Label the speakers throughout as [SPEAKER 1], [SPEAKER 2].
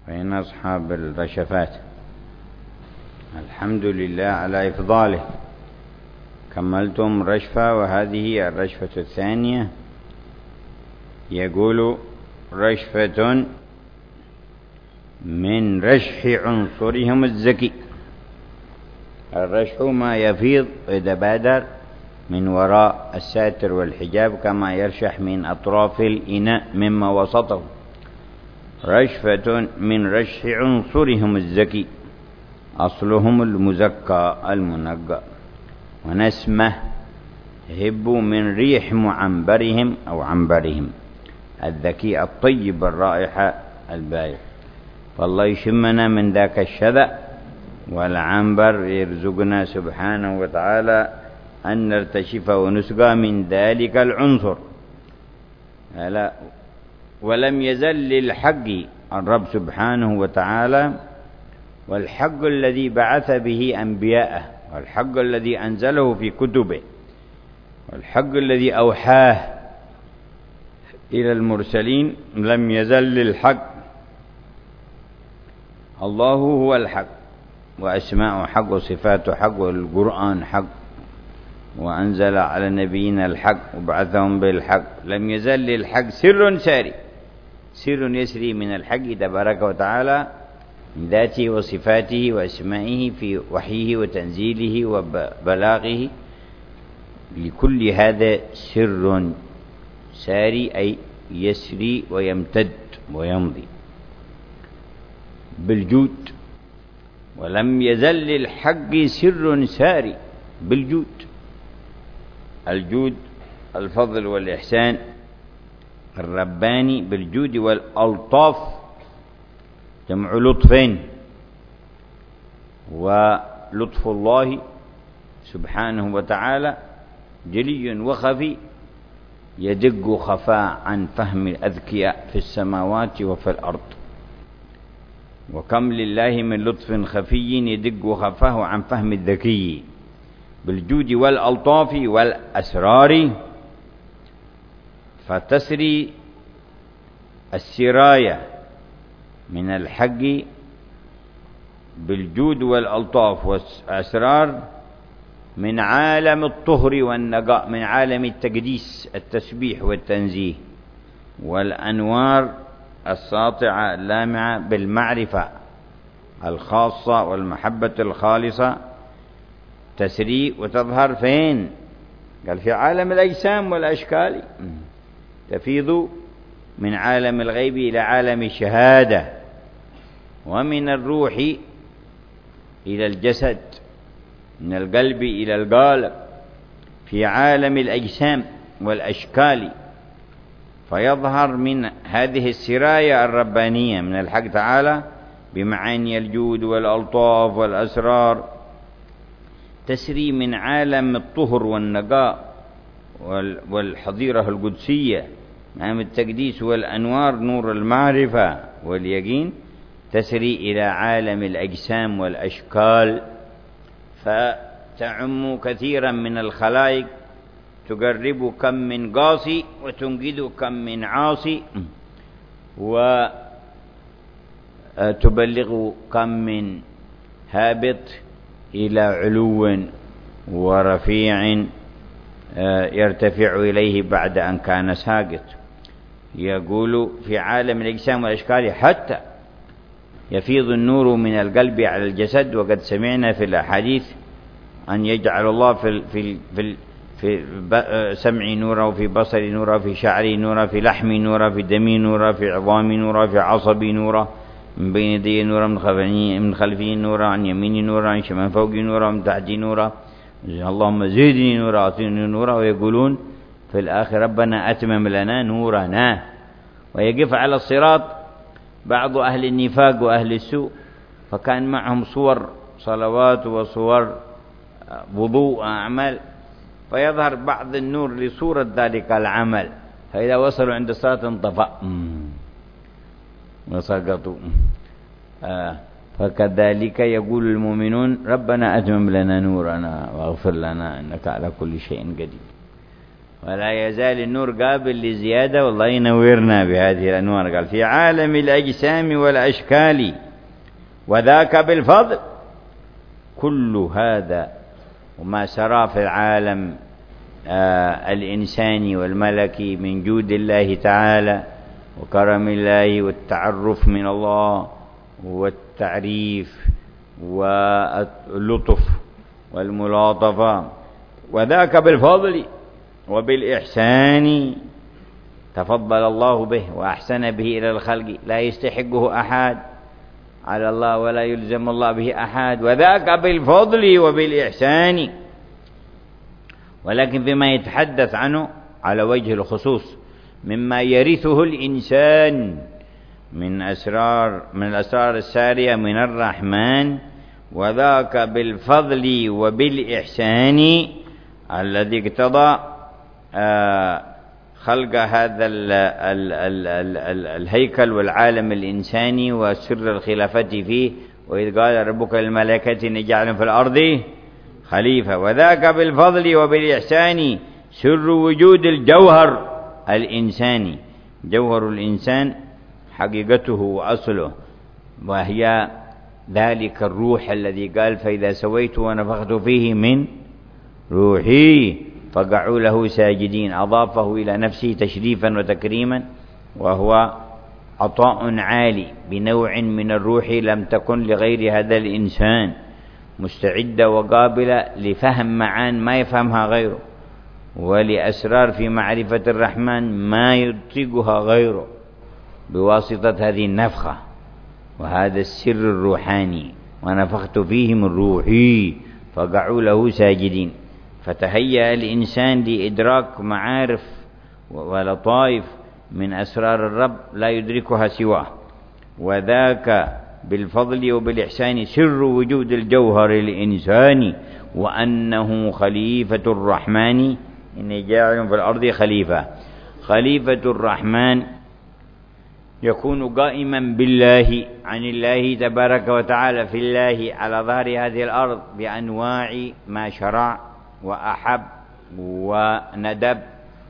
[SPEAKER 1] فإن أصحاب الرشفات الحمد لله على إفضاله. كملتم رشفة، وهذه الرشفة الثانية. يقول: رشفة من رشح عنصرهم الذكي. الرشح ما يفيض ويتبادر من وراء الساتر والحجاب، كما يرشح من أطراف الإناء مما وسطه. رشفة من رشح عنصرهم الذكي، أصلهم المزكى المنقى. ونسمه هب من ريح معنبرهم أو عنبرهم الذكي الطيب الرائحة البايع. فالله يشمنا من ذاك الشذا والعنبر، يرزقنا سبحانه وتعالى أن نرتشف ونسقى من ذلك العنصر. ولم يزل للحق الرب سبحانه وتعالى، والحق الذي بعث به أنبياءه، والحق الذي أنزله في كتبه، والحق الذي أوحاه إلى المرسلين. لم يزل للحق. الله هو الحق، وأسماءه حق، وصفاته حق، والقرآن حق، وأنزل على نبينا الحق، وبعثهم بالحق. لم يزل للحق سر ساري، سر يسري من الحق تبارك وتعالى من ذاته وصفاته وأسمائه في وحيه وتنزيله وبلاغه. لكل هذا سر ساري، أي يسري ويمتد ويمضي بالجود. ولم يزل للحق سر ساري بالجود. الجود الفضل والإحسان الرباني بالجود والألطاف، جمع لطفين. ولطف الله سبحانه وتعالى جلي وخفي، يدق خفاء عن فهم الأذكياء في السماوات وفي الأرض. وكم لله من لطف خفي يدق خفاه عن فهم الذكي. بالجود والألطاف والأسرار فتسري السراية من الحق بالجود والألطاف والأسرار من عالم الطهر والنقاء، من عالم التقديس التسبيح والتنزيه، والأنوار الساطعة اللامعة بالمعرفة الخاصة والمحبة الخالصة، تسري وتظهر فين؟ قال: في عالم الأجسام والأشكال. تفيض من عالم الغيب إلى عالم الشهادة، ومن الروح إلى الجسد، من القلب إلى القالب، في عالم الأجسام والأشكال. فيظهر من هذه السرايا الربانية من الحق تعالى بمعاني الجود والألطاف والأسرار، تسري من عالم الطهر والنقاء والحضيرة القدسية، عالم التقديس والأنوار، نور المعرفة واليقين، تسري إلى عالم الأجسام والأشكال، فتعم كثيرا من الخلائق، تقرب كم من قاصي وتنقذ كم من عاصي، وتبلغ كم من هابط إلى علو ورفيع يرتفع إليه بعد أن كان ساقط. يقول: في عالم الأجسام والأشكال حتى يفيض النور من القلب على الجسد. وقد سمعنا في الأحاديث أن يجعل الله في سمعي نورا، في بصري نورا، في شعري نورا، في لحمي نورا، في دمي نورا، في عظامي نورا، في عصبي نورا، من بين يدي نورا، من خلفي نورا، عن يميني نورا، عن شمال فوقي نورا، من تحتي نورا. اللهم زدني نورا أعطيني نورا. ويقولون في الآخر: ربنا أتمم لنا نورنا. ويقف على الصراط بعض أهل النفاق وأهل السوء، فكان معهم صور صلوات وصور وضوء أعمال، فيظهر بعض النور لصورة ذلك العمل، فإذا وصلوا عند الصلاة انطفأ وسقطوا. فكذلك يقول المؤمنون: ربنا أتمم لنا نورنا واغفر لنا إنك على كل شيء قدير. ولا يزال النور قابل لزيادة، والله ينورنا بهذه الأنوار. قال في عالم الأجسام والأشكال وذاك بالفضل. كل هذا وما سرى في العالم الإنساني والملكي من جود الله تعالى وكرم الله والتعرف من الله والتعريف واللطف والملاطفة، وذاك بالفضل وبالإحسان. تفضل الله به وأحسن به إلى الخلق، لا يستحقه أحد على الله ولا يلزم الله به أحد، وذاك بالفضل وبالإحسان. ولكن فيما يتحدث عنه على وجه الخصوص مما يرثه الإنسان من الأسرار السارية من الرحمن، وذاك بالفضل وبالإحسان الذي اقتضى خلق هذا الهيكل والعالم الإنساني وسر الخلافة فيه. وإذ قال ربك للملائكة إني جاعل في الأرض خليفة، وذاك بالفضل وبالإحسان سر وجود الجوهر الإنساني. جوهر الإنسان حقيقته وأصله، وهي ذلك الروح الذي قال فإذا سويت ونفخت فيه من روحي فقعوا له ساجدين. أضافه إلى نفسه تشريفا وتكريما، وهو عطاء عالي بنوع من الروح لم تكن لغير هذا الإنسان، مستعدة وقابلة لفهم معان ما يفهمها غيره، ولأسرار في معرفة الرحمن ما يطيقها غيره بواسطة هذه النفخة وهذا السر الروحاني. ونفخت فيه من روحي فقعوا له ساجدين. فتهيأ الإنسان لإدراك معارف ولطائف من أسرار الرب لا يدركها سواه. وذاك بالفضل وبالإحسان سر وجود الجوهر الإنساني، وأنه خليفة الرحمن إني جاعل في الأرض خليفة. خليفة الرحمن يكون قائما بالله عن الله تبارك وتعالى في الله على ظهر هذه الأرض بأنواع ما شرع وأحب وندب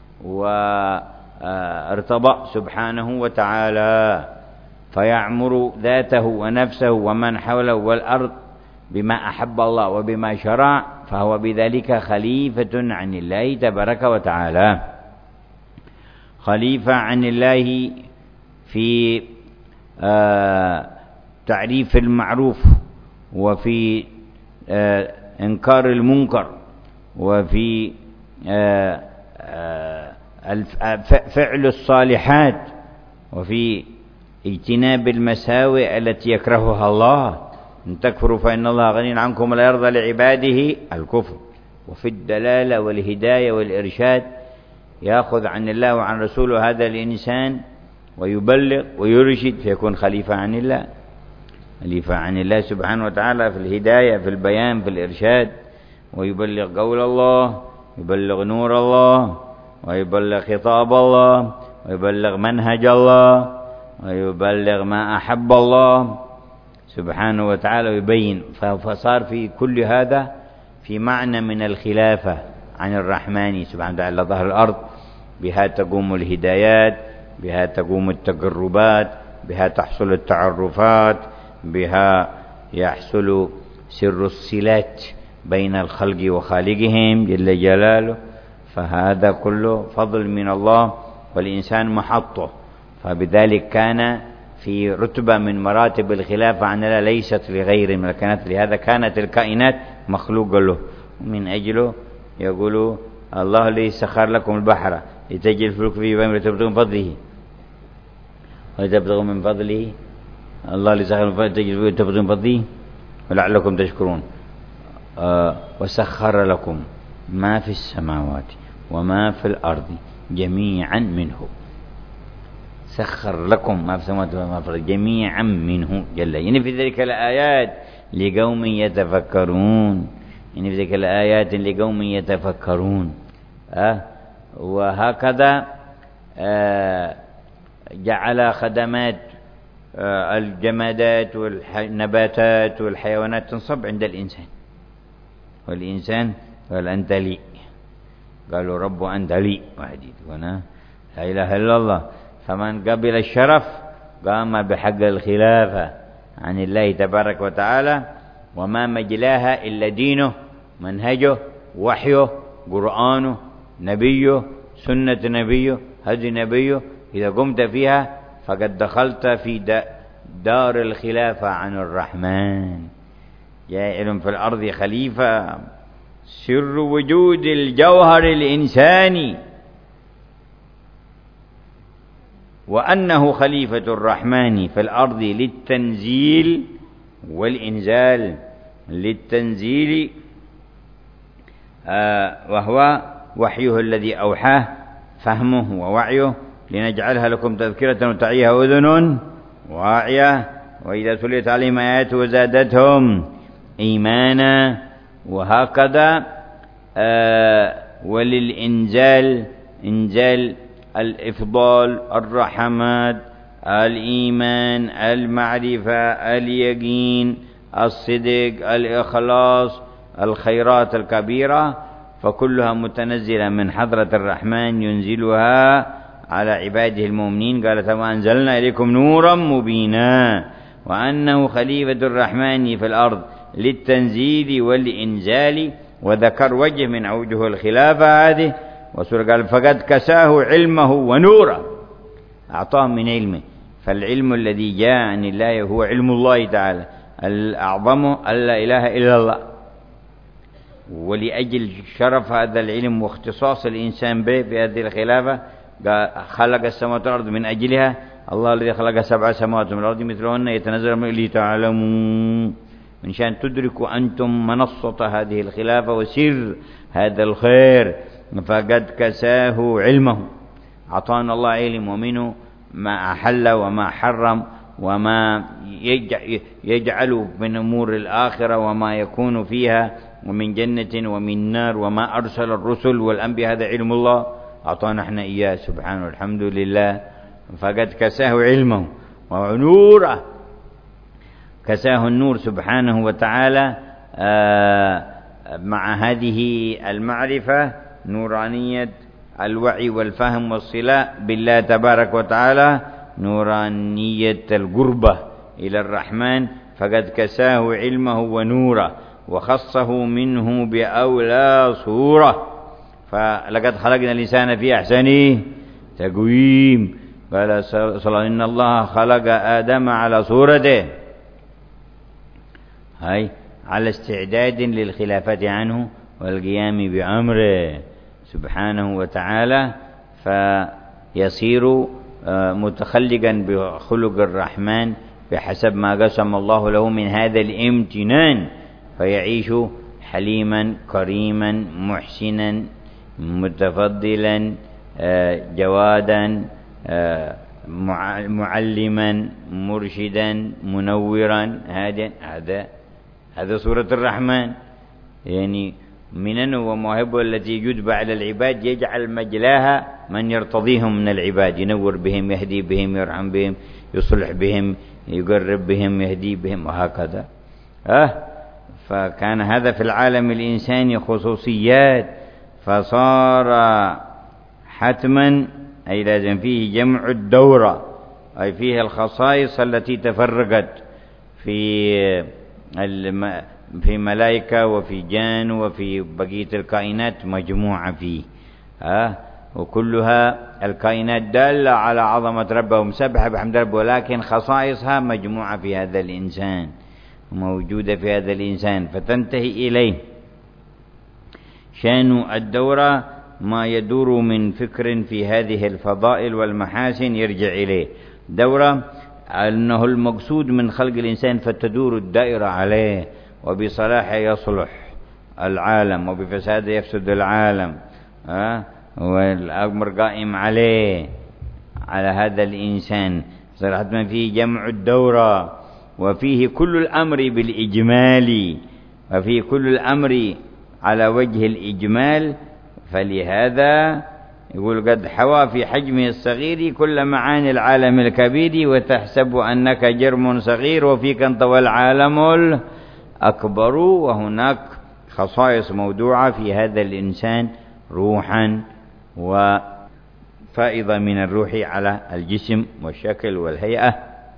[SPEAKER 1] وارتضى سبحانه وتعالى، فيعمر ذاته ونفسه ومن حوله والأرض بما أحب الله وبما شرع، فهو بذلك خليفة عن الله تبارك وتعالى. خليفة عن الله في تعريف المعروف، وفي إنكار المنكر، وفي فعل الصالحات، وفي اجتناب المساوئ التي يكرهها الله. إن تكفروا فإن الله غني عنكم ولا يرضى لعباده الكفر. وفي الدلالة والهداية والإرشاد يأخذ عن الله وعن رسوله هذا الإنسان ويبلغ ويرشد، فيكون خليفة عن الله. خليفة عن الله سبحانه وتعالى في الهداية، في البيان، في الإرشاد، ويبلغ قول الله، يبلغ نور الله، ويبلغ خطاب الله، ويبلغ منهج الله، ويبلغ ما أحب الله سبحانه وتعالى ويبين. فصار في كل هذا في معنى من الخلافة عن الرحمن سبحانه وتعالى ظهر الأرض. بها تقوم الهدايات، بها تقوم التقربات، بها تحصل التعرفات، بها يحصل سر الصلات بين الخلق وخالقهم جل جلاله. فهذا كله فضل من الله، والإنسان محطه. فبذلك كان في رتبة من مراتب الخلافة عن الله ليست لغير من الكائنات، لهذا كانت الكائنات مخلوقة له. من أجله يقول الله الذي سخر لكم البحر لتجري الفلك فيه وتبتغوا من فضله وتبتغوا من فضله. الله الذي سخر لكم تجري وتبتغوا من فضله ولعلكم تشكرون. وسخر لكم ما في السماوات وما في الأرض جميعا منه. سخر لكم ما في السماوات وما في الأرض جميعا منه جل. يعني في ذلك الآيات لقوم يتفكرون، يعني في ذلك الآيات لقوم يتفكرون. وهكذا جعل خدمات الجمادات والنباتات والحيوانات تنصب عند الإنسان، والإنسان والأنت لي. قالوا رب أنت لي وحدي وأنا لا إله إلا الله. فمن قبل الشرف قام بحق الخلافة عن الله تبارك وتعالى، وما مجلاها إلا دينه، منهجه، وحيه، قرآنه، نبيه، سنة نبيه، هدي نبيه. إذا قمت فيها فقد دخلت في دار الخلافة عن الرحمن. جاعل في الأرض خليفة، سر وجود الجوهر الإنساني، وأنه خليفة الرحمن في الأرض للتنزيل والإنزال. للتنزيل وهو وحيه الذي أوحاه، فهمه ووعيه، لنجعلها لكم تذكرة وتعيها أذن واعية، وإذا تليت عليهم آياته زادتهم إيمانا. وهكذا وللإنزال، إنزال الإفضال، الرحمات، الإيمان، المعرفة، اليقين، الصدق، الإخلاص، الخيرات الكبيرة، فكلها متنزلة من حضرة الرحمن ينزلها على عباده المؤمنين. قال وأنزلنا إليكم نورا مبينا، وأنه خليفة الرحمن في الأرض للتنزيل والإنزال. وذكر وجه من أوجه الخلافة هذه، وسورة قال فقد كساه علمه ونوره، أعطاه من علمه. فالعلم الذي جاء عن الله هو علم الله تعالى الأعظم، لا إله إلا الله. ولأجل شرف هذا العلم واختصاص الإنسان به في هذه الخلافة خلق السماوات والأرض من أجلها. الله الذي خلق 7 سماوات من الأرض مثلهن يتنزل من لتعلموا، من شان تدركوا أنتم منصة هذه الخلافة وسر هذا الخير. فقد كساه علمه، أعطانا الله علم، ومنه ما أحل وما حرم، وما يجعل من أمور الآخرة وما يكون فيها، ومن جنة ومن نار، وما أرسل الرسل والأنبياء. هذا علم الله أعطانا احنا إياه سبحانه والحمد لله. فقد كساه علمه ونوره، كساه النور سبحانه وتعالى مع هذه المعرفة، نورانية الوعي والفهم والصلة بالله تبارك وتعالى، نورانية القربة إلى الرحمن. فقد كساه علمه ونوره، وخصه منه بأولى صورة. فلقد خلقنا الإنسان في أحسن تقويم. قال صلى الله عليه وسلم إن الله خلق آدم على صورته، هاي على استعداد للخلافة عنه والقيام بأمره سبحانه وتعالى، فيصير متخلقا بخلق الرحمن بحسب ما قسم الله له من هذا الامتنان، فيعيش حليما كريما محسنا متفضلا جوادا معلما مرشدا منورا هادئا. هذا سورة الرحمن. يعني منن وموهبه التي يجب على العباد يجعل مجلاها من يرتضيهم من العباد، ينور بهم، يهدي بهم، يرحم بهم، يصلح بهم، يقرب بهم، يهدي بهم، وهكذا. فكان هذا في العالم الإنساني خصوصيات، فصار حتما أي لازم فيه جمع الدورة، أي فيه الخصائص التي تفرقت في ملائكة وفي جان وفي بقية الكائنات مجموعة فيه. وكلها الكائنات دالة على عظمة ربه ومسبحة بحمد ربه، ولكن خصائصها مجموعة في هذا الإنسان، موجودة في هذا الإنسان، فتنتهي إليه. شان الدورة ما يدور من فكر في هذه الفضائل والمحاسن يرجع إليه. دورة أنه المقصود من خلق الإنسان فتدور الدائرة عليه، وبصلاحه يصلح العالم، وبفساده يفسد العالم، والأمر قائم عليه على هذا الإنسان. صراحة فيه جمع الدورة، وفيه كل الأمر بالإجمال، وفيه كل الأمر على وجه الإجمال. فلهذا يقول قد حوى في حجمه الصغير كل معاني العالم الكبير، وتحسب أنك جرم صغير وفيك انطوى العالم الأكبر. وهناك خصائص موضوعة في هذا الإنسان روحا وفائضة من الروح على الجسم والشكل والهيئة.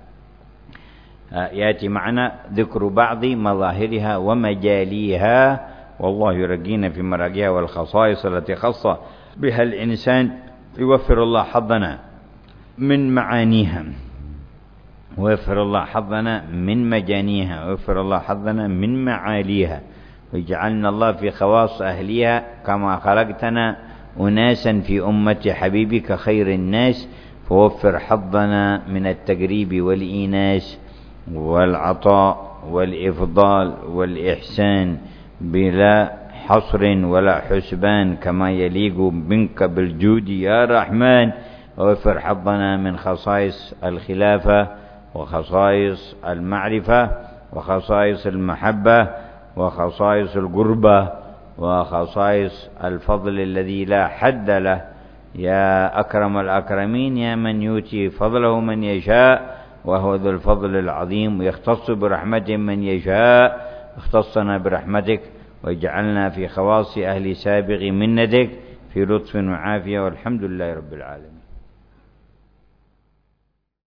[SPEAKER 1] يأتي معنا ذكر بعض مظاهرها ومجاليها، والله يرقينا في مراقيها والخصائص التي خص بها الإنسان، يوفر الله حظنا من معانيها، ويوفر الله حظنا من مجانيها، ويوفر الله حظنا من معاليها، ويجعلنا الله في خواص أهليها، كما خلقتنا أناسا في أمة حبيبك خير الناس، فوفر حظنا من التقريب والإيناس والعطاء والإفضال والإحسان بلا حصر ولا حسبان، كما يليق منك بالجود يا رحمن. ووفر حظنا من خصائص الخلافة وخصائص المعرفة وخصائص المحبة وخصائص القربة وخصائص الفضل الذي لا حد له، يا أكرم الأكرمين، يا من يؤتي فضله من يشاء وهو ذو الفضل العظيم، ويختص برحمته من يشاء. اختصنا برحمتك واجعلنا في خواص أهل سابغ منتك في لطف وعافية، والحمد لله رب العالمين.